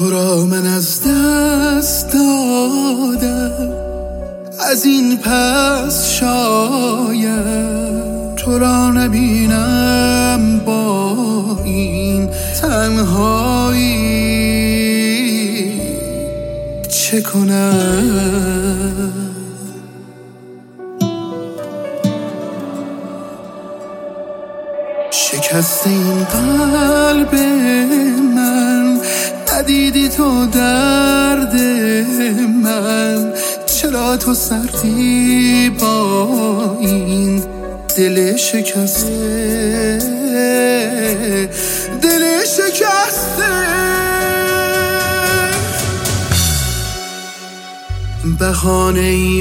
تو را من از دست دادم، از این پس شاید تو را نبینم با این تنهایی. چه کنم؟ شکست این قلب من، ندیدی تو درد من. چرا تو سردی با این دل شکسته، دل شکسته؟ بهانه ای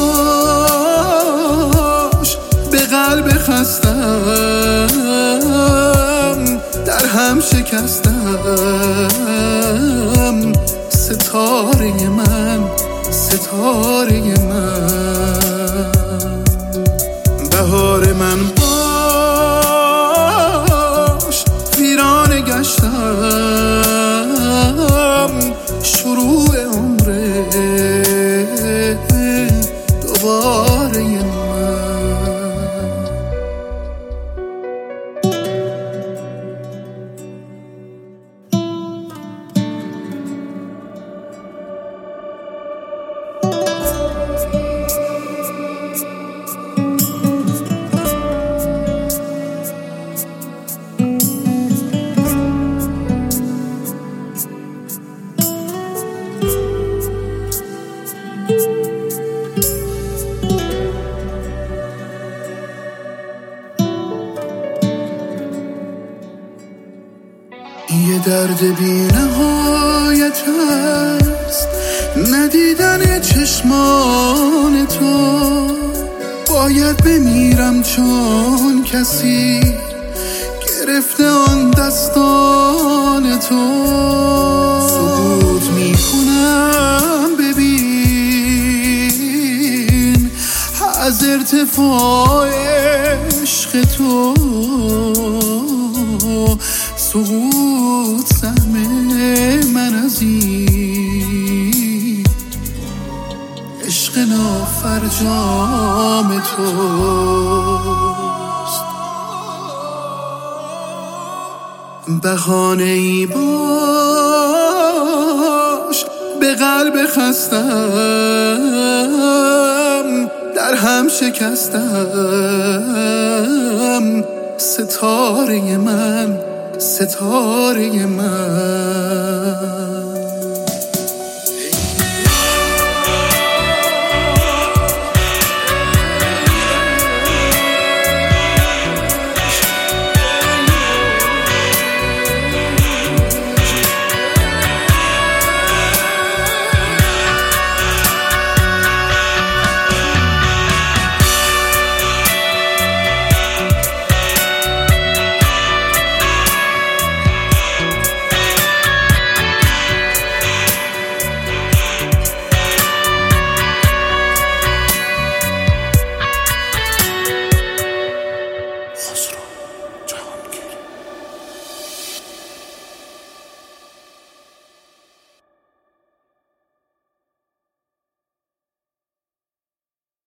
باش به قلب خستم، در هم شکستم. ستاره من، ستاره من، بهار من باش. ویرانه گشتم، شروع عمره دوباره من. یه درد بی نهایت هست، ندیدن چشمان تو. باید بمیرم چون کسی گرفته آن دستان تو. سکوت میکنم ببین از ارتفاع عشق تو. سقوط سهم من از این عشق نافرجام توست. بهانه ای باش به قلب خستم، در هم شکستم. ستاره من، ستاره من.